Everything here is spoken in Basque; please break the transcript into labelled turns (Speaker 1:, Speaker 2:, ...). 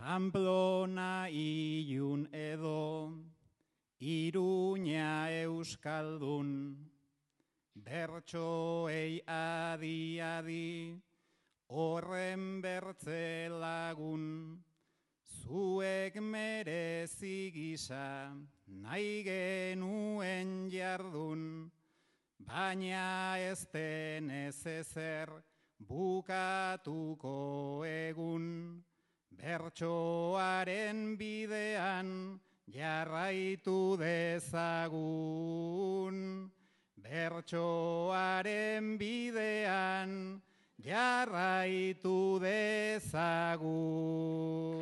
Speaker 1: Pamplona Ilun edo Iruña euskaldun, bertsoei adi-adi horren bertze lagun, zuek merezi gisa nahi genuen jardun, baina ez denez ezer bukatuko egun, bertsoaren bidean jarraitu dezagun. Bertsoaren bidean jarraitu dezagun.